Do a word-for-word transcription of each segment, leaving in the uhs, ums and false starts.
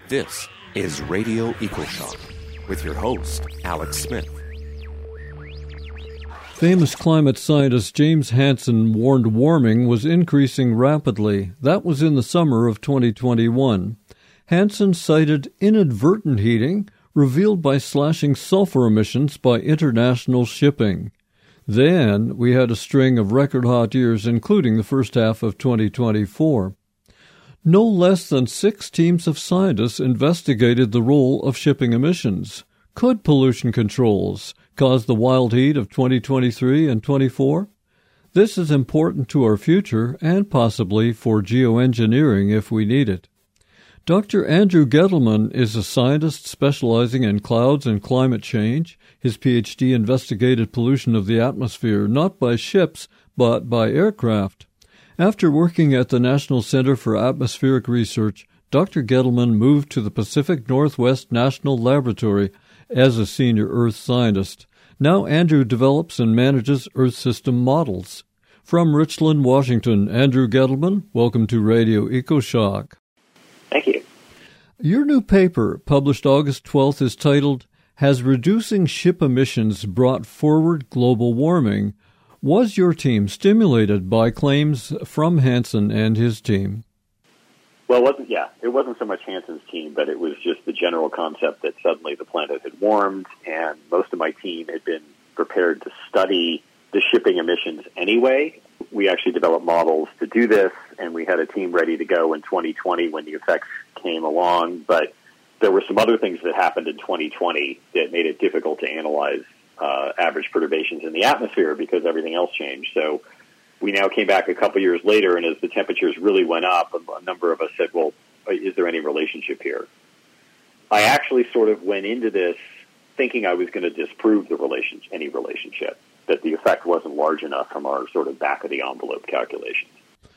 This is Radio EcoShock with your host, Alex Smith. Famous climate scientist James Hansen warned warming was increasing rapidly. That was in the summer of twenty twenty-one. Hansen cited inadvertent heating revealed by slashing sulfur emissions by international shipping. Then we had a string of record hot years, including the first half of twenty twenty-four. No less than six teams of scientists investigated the role of shipping emissions. Could pollution controls cause the wild heat of twenty twenty-three and twenty-four? This is important to our future and possibly for geoengineering if we need it. Doctor Andrew Gettleman is a scientist specializing in clouds and climate change. His P H D investigated pollution of the atmosphere, not by ships, but by aircraft. After working at the National Center for Atmospheric Research, Doctor Gettleman moved to the Pacific Northwest National Laboratory as a senior Earth scientist. Now Andrew develops and manages Earth system models. From Richland, Washington, Andrew Gettleman, welcome to Radio EcoShock. Thank you. Your new paper, published August twelfth, is titled, Has Reducing Ship Emissions Brought Forward Global Warming? Was your team stimulated by claims from Hansen and his team? Well, it wasn't, yeah, it wasn't so much Hansen's team, but it was just the general concept that suddenly the planet had warmed, and most of my team had been prepared to study the shipping emissions anyway. We actually developed models to do this, and we had a team ready to go in twenty twenty when the effects came along, but there were some other things that happened in twenty twenty that made it difficult to analyze uh, average perturbations in the atmosphere because everything else changed. So we now came back a couple years later, and as the temperatures really went up, a number of us said, well, is there any relationship here? I actually sort of went into this thinking I was going to disprove the relation, any relationship, that the effect wasn't large enough from our sort of back-of-the-envelope calculations.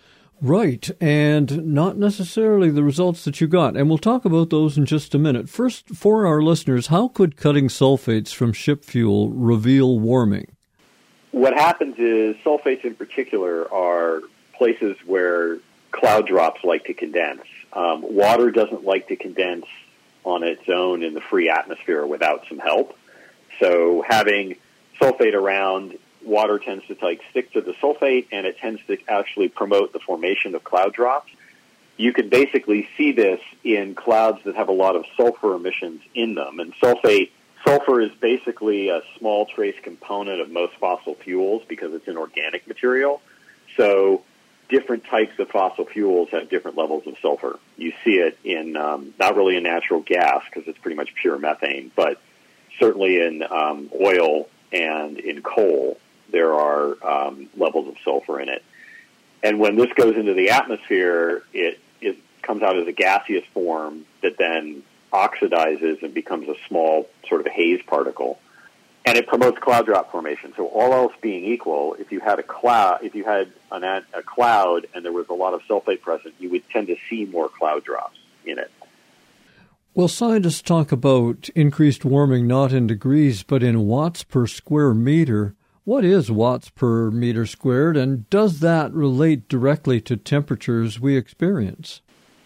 Right, and not necessarily the results that you got. And we'll talk about those in just a minute. First, for our listeners, how could cutting sulfates from ship fuel reveal warming? What happens is sulfates in particular are places where cloud drops like to condense. Um, water doesn't like to condense on its own in the free atmosphere without some help. So having sulfate around, water tends to like stick to the sulfate, and it tends to actually promote the formation of cloud drops. You can basically see this in clouds that have a lot of sulfur emissions in them. And sulfate, sulfur is basically a small trace component of most fossil fuels because it's an organic material. So different types of fossil fuels have different levels of sulfur. You see it in, um, not really in natural gas because it's pretty much pure methane, but certainly in um, oil and in coal, there are um, levels of sulfur in it. And when this goes into the atmosphere, it, it comes out as a gaseous form that then oxidizes and becomes a small sort of haze particle. And it promotes cloud drop formation. So all else being equal, if you had a cloud, if you had an, a cloud and there was a lot of sulfate present, you would tend to see more cloud drops in it. Well, scientists talk about increased warming not in degrees, but in watts per square meter. What is watts per meter squared, and does that relate directly to temperatures we experience?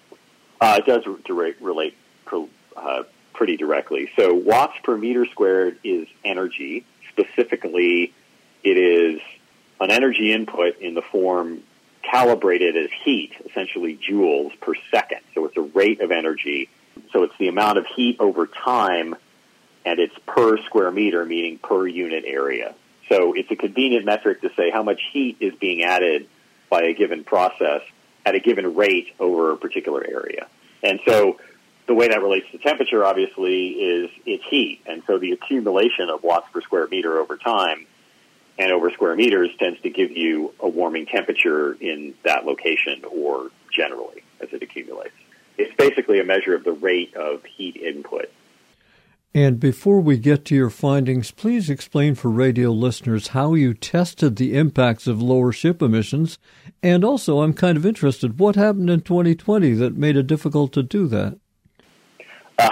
Uh, it does re- relate uh, pretty directly. So watts per meter squared is energy. Specifically, it is an energy input in the form calibrated as heat, essentially joules per second. So it's a rate of energy. So it's the amount of heat over time, and it's per square meter, meaning per unit area. So it's a convenient metric to say how much heat is being added by a given process at a given rate over a particular area. And so the way that relates to temperature, obviously, is it's heat. And so the accumulation of watts per square meter over time and over square meters tends to give you a warming temperature in that location or generally as it accumulates. It's basically a measure of the rate of heat input. And before we get to your findings, please explain for radio listeners how you tested the impacts of lower ship emissions. And also, I'm kind of interested, what happened in twenty twenty that made it difficult to do that? Uh,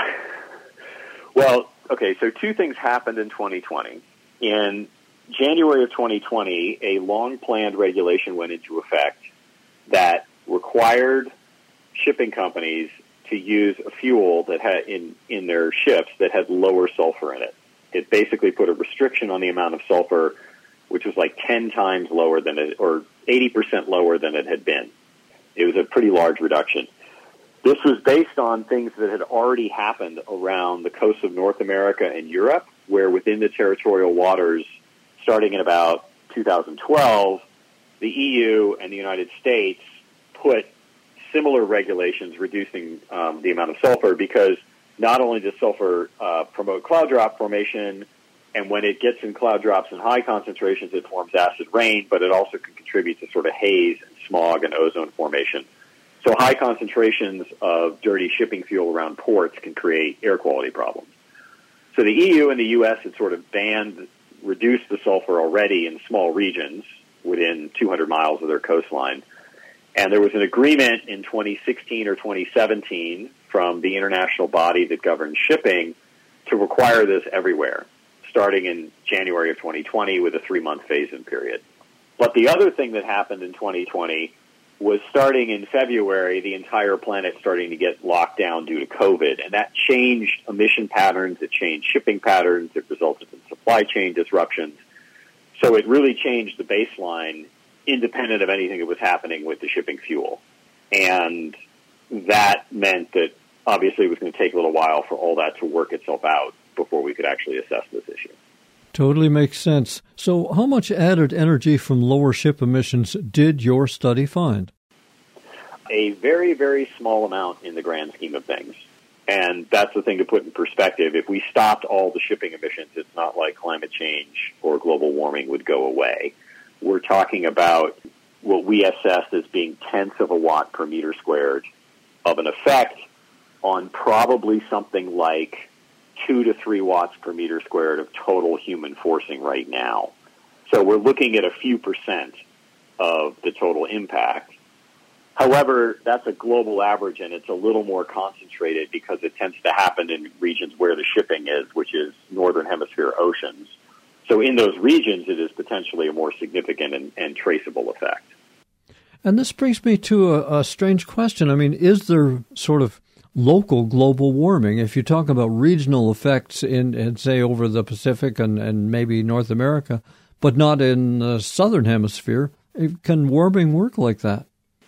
well, okay, so two things happened in twenty twenty. In January of twenty twenty, a long-planned regulation went into effect that required shipping companies to use a fuel that had in, in their ships that had lower sulfur in it. It basically put a restriction on the amount of sulfur, which was like ten times lower than it, or eighty percent lower than it had been. It was a pretty large reduction. This was based on things that had already happened around the coasts of North America and Europe, where within the territorial waters, starting in about two thousand twelve, the E U and the United States put similar regulations reducing um, the amount of sulfur, because not only does sulfur uh, promote cloud drop formation, and when it gets in cloud drops in high concentrations, it forms acid rain, but it also can contribute to sort of haze and smog and ozone formation. So high concentrations of dirty shipping fuel around ports can create air quality problems. So the E U and the U S had sort of banned, reduced the sulfur already in small regions within two hundred miles of their coastline. And there was an agreement in twenty sixteen or twenty seventeen from the international body that governs shipping to require this everywhere, starting in January of twenty twenty with a three-month phase-in period. But the other thing that happened in twenty twenty was, starting in February, the entire planet starting to get locked down due to COVID, and that changed emission patterns, it changed shipping patterns, it resulted in supply chain disruptions. So it really changed the baseline independent of anything that was happening with the shipping fuel. And that meant that obviously it was going to take a little while for all that to work itself out before we could actually assess this issue. Totally makes sense. So how much added energy from lower ship emissions did your study find? A very, very small amount in the grand scheme of things. And that's the thing to put in perspective. If we stopped all the shipping emissions, it's not like climate change or global warming would go away. We're talking about what we assessed as being tenths of a watt per meter squared of an effect on probably something like two to three watts per meter squared of total human forcing right now. So we're looking at a few percent of the total impact. However, that's a global average, and it's a little more concentrated because it tends to happen in regions where the shipping is, which is northern hemisphere oceans. So in those regions, it is potentially a more significant and, and traceable effect. And this brings me to a, a strange question. I mean, is there sort of local global warming? If you talk about regional effects in, in say, over the Pacific and, and maybe North America, but not in the southern hemisphere, can warming work like that?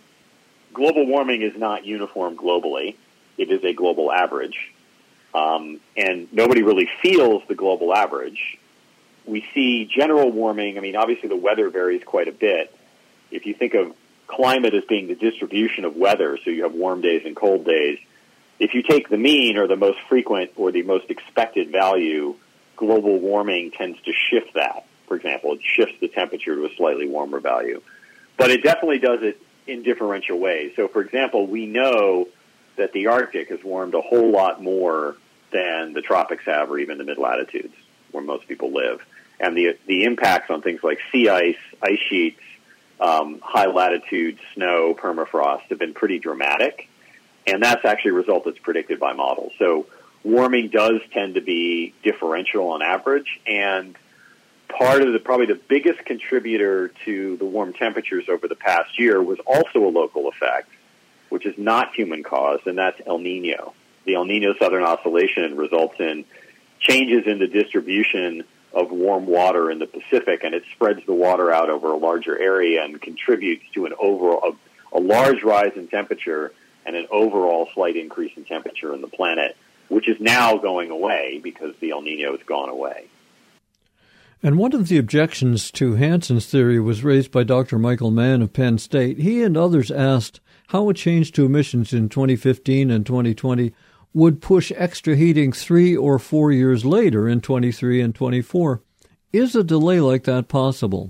Global warming is not uniform globally. It is a global average. Um, and nobody really feels the global average. We see general warming. I mean, obviously the weather varies quite a bit. If you think of climate as being the distribution of weather, so you have warm days and cold days, if you take the mean or the most frequent or the most expected value, global warming tends to shift that. For example, it shifts the temperature to a slightly warmer value. But it definitely does it in differential ways. So, for example, we know that the Arctic has warmed a whole lot more than the tropics have, or even the mid-latitudes where most people live. And the the impacts on things like sea ice, ice sheets, um, high latitude snow, permafrost have been pretty dramatic. And that's actually a result that's predicted by models. So warming does tend to be differential on average. And part of the, probably the biggest contributor to the warm temperatures over the past year was also a local effect, which is not human caused, and that's El Nino. The El Nino Southern Oscillation results in changes in the distribution of warm water in the Pacific, and it spreads the water out over a larger area and contributes to an overall a, a large rise in temperature and an overall slight increase in temperature in the planet, which is now going away because the El Nino has gone away. And one of the objections to Hanson's theory was raised by Doctor Michael Mann of Penn State. He and others asked how a change to emissions in twenty fifteen and twenty twenty would push extra heating three or four years later in twenty-three and twenty-four. Is a delay like that possible?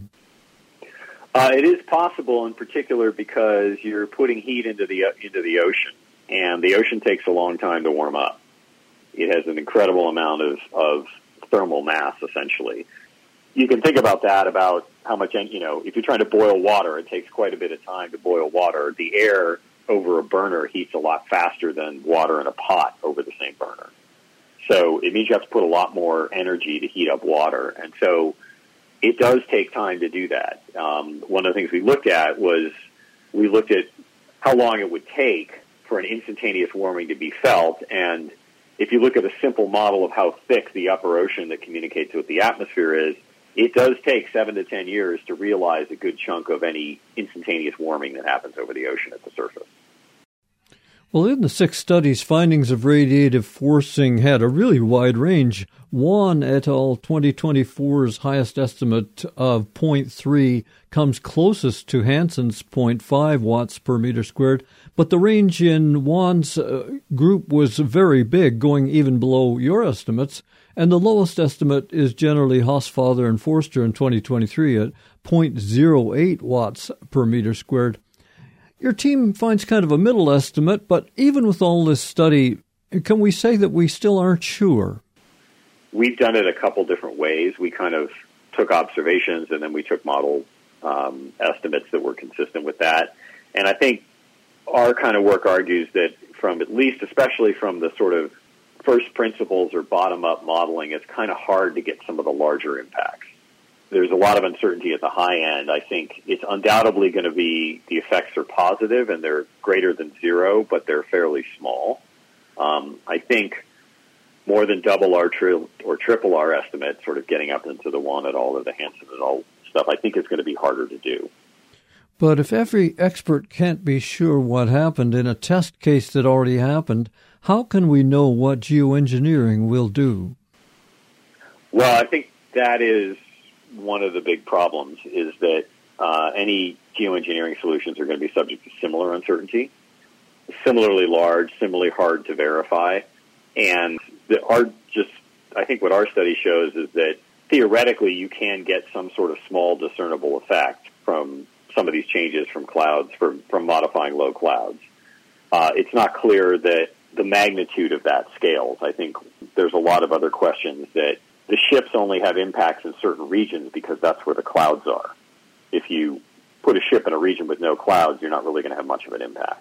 Uh, it is possible, in particular, because you're putting heat into the into the ocean, and the ocean takes a long time to warm up. It has an incredible amount of, of thermal mass, essentially. You can think about that, about how much, you know, if you're trying to boil water, it takes quite a bit of time to boil water. The air over a burner heats a lot faster than water in a pot over the same burner. So it means you have to put a lot more energy to heat up water. And so it does take time to do that. Um, one of the things we looked at was we looked at how long it would take for an instantaneous warming to be felt. And if you look at a simple model of how thick the upper ocean that communicates with the atmosphere is, it does take seven to ten years to realize a good chunk of any instantaneous warming that happens over the ocean at the surface. Well, in the six studies, findings of radiative forcing had a really wide range. Wan et al. twenty twenty-four's highest estimate of zero point three comes closest to Hansen's zero point five watts per meter squared, but the range in Wan's uh, group was very big, going even below your estimates, and the lowest estimate is generally Hosfather and Forster in twenty twenty-three at zero point zero eight watts per meter squared. Your team finds kind of a middle estimate, but even with all this study, can we say that we still aren't sure? We've done it a couple different ways. We kind of took observations, and then we took model um, estimates that were consistent with that. And I think our kind of work argues that from at least, especially from the sort of first principles or bottom-up modeling, it's kind of hard to get some of the larger impacts. There's a lot of uncertainty at the high end. I think it's undoubtedly going to be, the effects are positive and they're greater than zero, but they're fairly small. Um, I think more than double our tri- or triple our estimate, sort of getting up into the Wan et al. Or the Hansen et al. Stuff, I think is going to be harder to do. But if every expert can't be sure what happened in a test case that already happened, how can we know what geoengineering will do? Well, I think that is one of the big problems, is that uh, any geoengineering solutions are going to be subject to similar uncertainty, similarly large, similarly hard to verify. And the, our just, I think what our study shows is that theoretically you can get some sort of small discernible effect from some of these changes from clouds, from, from modifying low clouds. Uh, it's not clear that the magnitude of that scales. I think there's a lot of other questions that the ships only have impacts in certain regions because that's where the clouds are. If you put a ship in a region with no clouds, you're not really going to have much of an impact.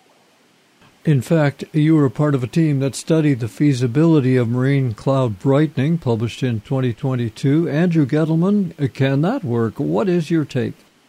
In fact, you were a part of a team that studied the feasibility of marine cloud brightening, published in twenty twenty-two. Andrew Gettleman, can that work? What is your take?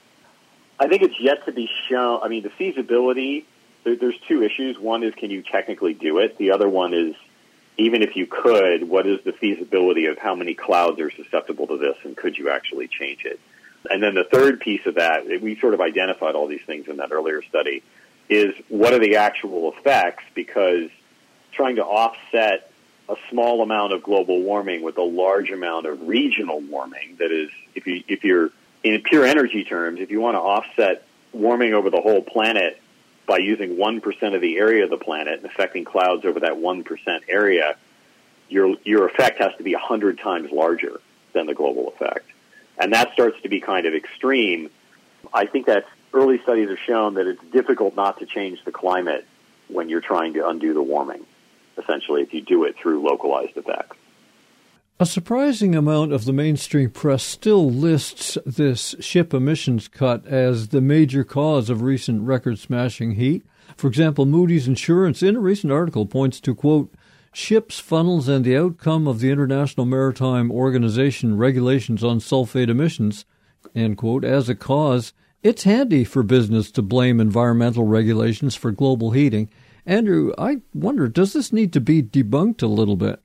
I think it's yet to be shown. I mean, the feasibility, there, there's two issues. One is, can you technically do it? The other one is, even if you could, what is the feasibility of how many clouds are susceptible to this, and could you actually change it? And then the third piece of that, we sort of identified all these things in that earlier study, is what are the actual effects? Because trying to offset a small amount of global warming with a large amount of regional warming, that is, if you if you're in pure energy terms, if you want to offset warming over the whole planet by using one percent of the area of the planet and affecting clouds over that one percent area, your your effect has to be one hundred times larger than the global effect. And that starts to be kind of extreme. I think that early studies have shown that it's difficult not to change the climate when you're trying to undo the warming, essentially, if you do it through localized effects. A surprising amount of the mainstream press still lists this ship emissions cut as the major cause of recent record-smashing heat. For example, Moody's Insurance, in a recent article, points to, quote, ships, funnels, and the outcome of the International Maritime Organization regulations on sulfate emissions, end quote, as a cause. It's handy for business to blame environmental regulations for global heating. Andrew, I wonder, does this need to be debunked a little bit?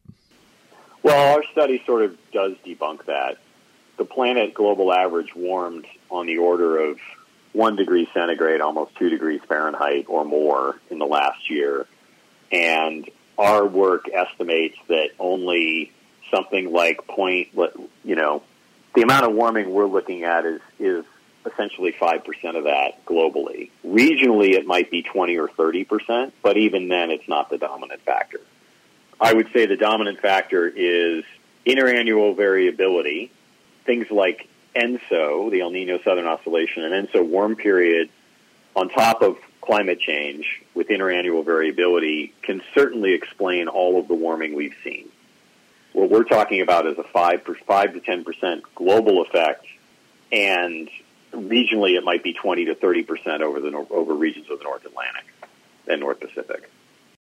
Well, our study sort of does debunk that. The planet global average warmed on the order of one degree centigrade, almost two degrees Fahrenheit or more in the last year. And our work estimates that only something like point, you know, the amount of warming we're looking at is, is essentially five percent of that globally. Regionally, it might be twenty or thirty percent, but even then, it's not the dominant factor. I would say the dominant factor is interannual variability, things like ENSO, the El Niño Southern Oscillation, and ENSO warm period, on top of climate change with interannual variability, can certainly explain all of the warming we've seen. What we're talking about is a five to ten percent global effect, and regionally it might be twenty to thirty percent over the over regions of the North Atlantic and North Pacific.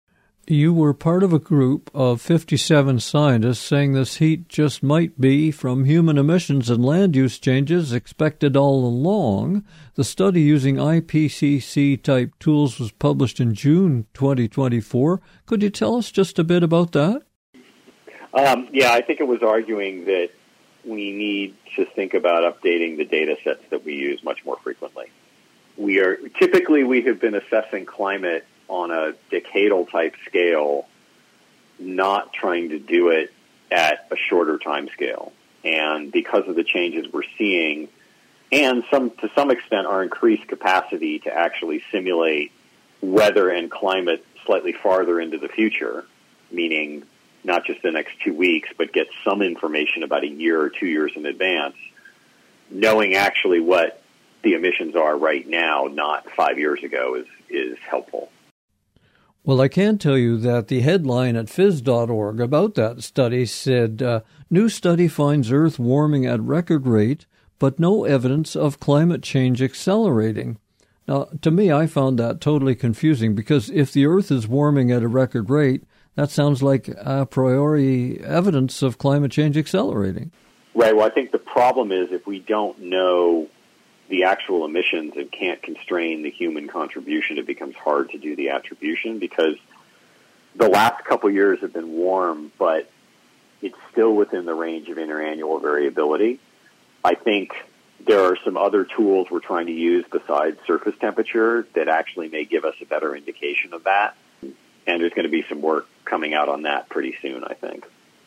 You were part of a group of fifty-seven scientists saying this heat just might be from human emissions and land use changes expected all along. The study using I P C C-type tools was published in June twenty twenty-four. Could you tell us just a bit about that? Um, yeah, I think it was arguing that we need to think about updating the data sets that we use much more frequently. We are typically we have been assessing climate on a decadal type scale, not trying to do it at a shorter time scale. And because of the changes we're seeing, and some to some extent our increased capacity to actually simulate weather and climate slightly farther into the future, meaning not just the next two weeks, but get some information about a year or two years in advance, knowing actually what the emissions are right now, not five years ago, is, is helpful. Well, I can tell you that the headline at phys dot org about that study said, uh, new study finds Earth warming at record rate, but no evidence of climate change accelerating. Now, to me, I found that totally confusing, because if the Earth is warming at a record rate, that sounds like a priori evidence of climate change accelerating. Right. Well, I think the problem is if we don't know the actual emissions and can't constrain the human contribution, it becomes hard to do the attribution, because the last couple of years have been warm, but it's still within the range of interannual variability. I think there are some other tools we're trying to use besides surface temperature that actually may give us a better indication of that. And there's going to be some work coming out on that pretty soon, I think.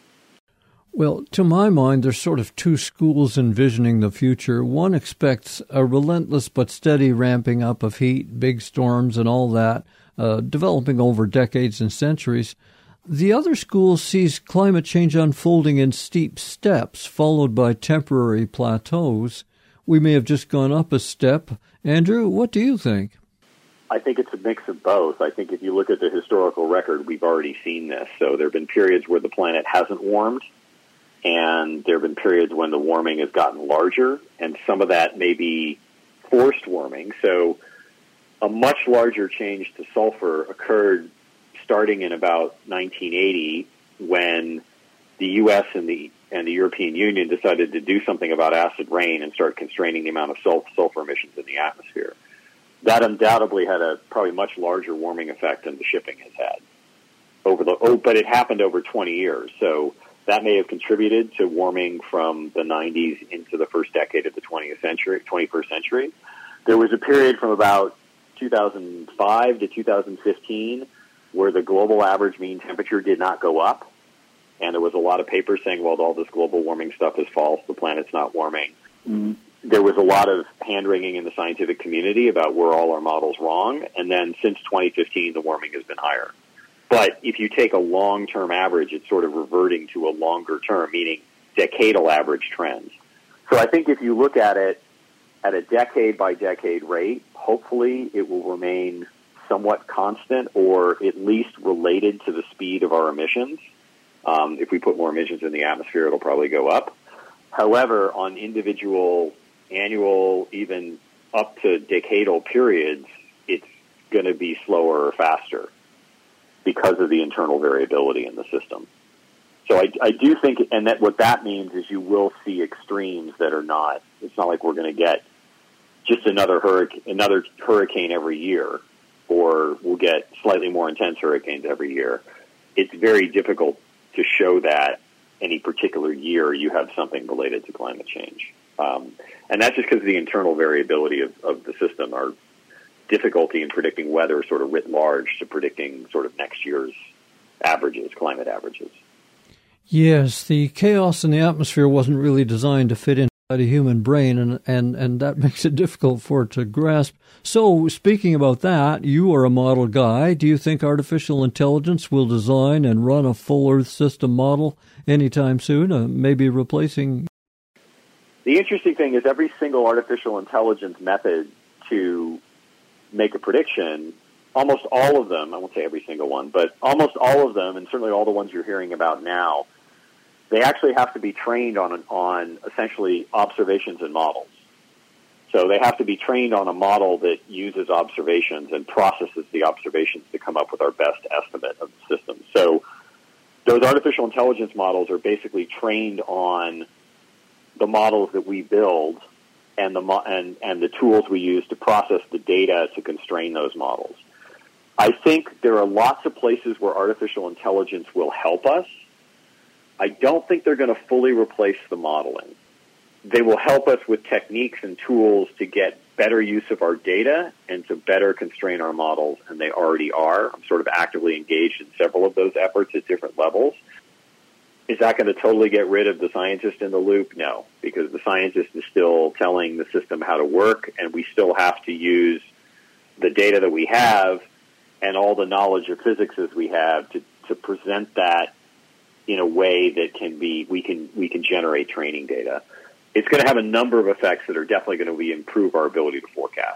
Well, to my mind, there's sort of two schools envisioning the future. One expects a relentless but steady ramping up of heat, big storms and all that, uh, developing over decades and centuries. The other school sees climate change unfolding in steep steps, followed by temporary plateaus. We may have just gone up a step. Andrew, what do you think? I think it's a mix of both. I think if you look at the historical record, we've already seen this. So there have been periods where the planet hasn't warmed, and there have been periods when the warming has gotten larger, and some of that may be forced warming. So a much larger change to sulfur occurred starting in about nineteen eighty, when the U S and the and the European Union decided to do something about acid rain and start constraining the amount of sulfur emissions in the atmosphere. That undoubtedly had a probably much larger warming effect than the shipping has had over the. Oh, but it happened over twenty years, so that may have contributed to warming from the nineties into the first decade of the twentieth century, twenty-first century. There was a period from about two thousand five to two thousand fifteen where the global average mean temperature did not go up, and there was a lot of papers saying, well, all this global warming stuff is false, the planet's not warming. Mm-hmm. There was a lot of hand-wringing in the scientific community about were all our models wrong, and then since twenty fifteen, the warming has been higher. But if you take a long-term average, it's sort of reverting to a longer term, meaning decadal average trends. So I think if you look at it at a decade-by-decade rate, hopefully it will remain somewhat constant or at least related to the speed of our emissions. Um, if we put more emissions in the atmosphere, it'll probably go up. However, on individual annual, even up to decadal periods, it's going to be slower or faster because of the internal variability in the system. So I, I do think, and that what that means is you will see extremes that are not, it's not like we're going to get just another hurricane, another hurricane every year, or we'll get slightly more intense hurricanes every year. It's very difficult to show that any particular year you have something related to climate change. Um, and that's just because of the internal variability of, of the system, our difficulty in predicting weather sort of writ large to predicting sort of next year's averages, climate averages. Yes, the chaos in the atmosphere wasn't really designed to fit inside a human brain, and, and, and that makes it difficult for it to grasp. So, speaking about that, you are a model guy. Do you think artificial intelligence will design and run a full Earth system model anytime soon, uh, maybe replacing? The interesting thing is every single artificial intelligence method to make a prediction, almost all of them, I won't say every single one, but almost all of them, and certainly all the ones you're hearing about now, they actually have to be trained on on essentially observations and models. So they have to be trained on a model that uses observations and processes the observations to come up with our best estimate of the system. So those artificial intelligence models are basically trained on the models that we build and the mo- and, and the tools we use to process the data to constrain those models. I think there are lots of places where artificial intelligence will help us. I don't think they're going to fully replace the modeling. They will help us with techniques and tools to get better use of our data and to better constrain our models, and they already are. I'm sort of actively engaged in several of those efforts at different levels. Is that going to totally get rid of the scientist in the loop? No, because the scientist is still telling the system how to work, and we still have to use the data that we have and all the knowledge of physics as we have to, to present that in a way that can be we can we can generate training data. It's going to have a number of effects that are definitely going to be improve our ability to forecast.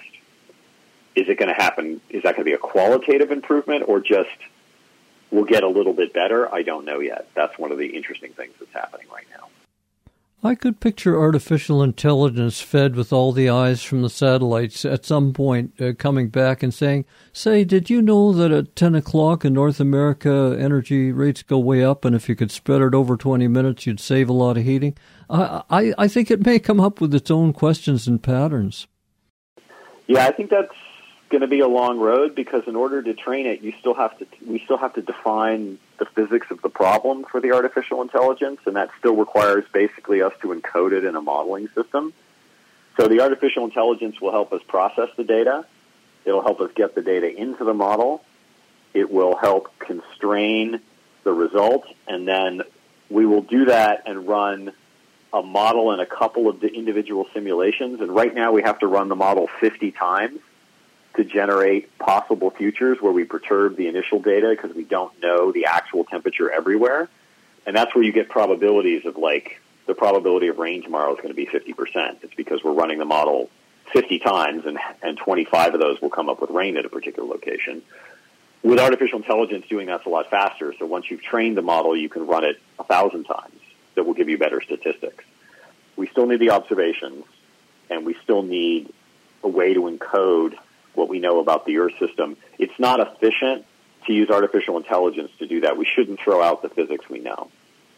Is it going to happen? Is that going to be a qualitative improvement or just we'll get a little bit better? I don't know yet. That's one of the interesting things that's happening right now. I could picture artificial intelligence fed with all the eyes from the satellites at some point uh, coming back and saying, say, did you know that at ten o'clock in North America, energy rates go way up, and if you could spread it over twenty minutes, you'd save a lot of heating? I, I, I think it may come up with its own questions and patterns. Yeah, I think that's going to be a long road because in order to train it, you still have to we still have to define the physics of the problem for the artificial intelligence, and that still requires basically us to encode it in a modeling system. So the artificial intelligence will help us process the data. It'll help us get the data into the model. It will help constrain the results, and then we will do that and run a model and a couple of the individual simulations. And right now we have to run the model fifty times to generate possible futures where we perturb the initial data because we don't know the actual temperature everywhere. And that's where you get probabilities of, like, the probability of rain tomorrow is going to be fifty percent. It's because we're running the model fifty times, and, and twenty-five of those will come up with rain at a particular location. With artificial intelligence, doing that's a lot faster. So once you've trained the model, you can run it a thousand times. That will give you better statistics. We still need the observations, and we still need a way to encode what we know about the Earth system. It's not efficient to use artificial intelligence to do that. We shouldn't throw out the physics we know.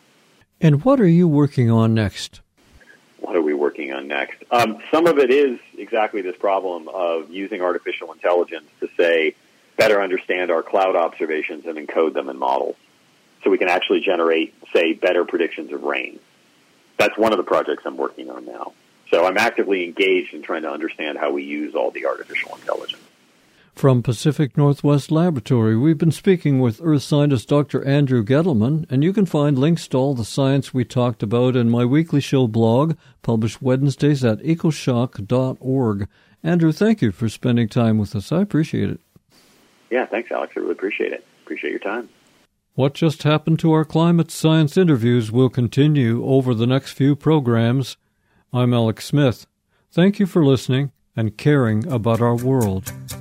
And what are you working on next? What are we working on next? Um, some of it is exactly this problem of using artificial intelligence to, say, better understand our cloud observations and encode them in models so we can actually generate, say, better predictions of rain. That's one of the projects I'm working on now. So I'm actively engaged in trying to understand how we use all the artificial intelligence. From Pacific Northwest Laboratory, we've been speaking with earth scientist Doctor Andrew Gettleman, and you can find links to all the science we talked about in my weekly show blog, published Wednesdays at ecoshock dot org. Andrew, thank you for spending time with us. I appreciate it. Yeah, thanks, Alex. I really appreciate it. Appreciate your time. What just happened to our climate science interviews will continue over the next few programs. I'm Alex Smith. Thank you for listening and caring about our world.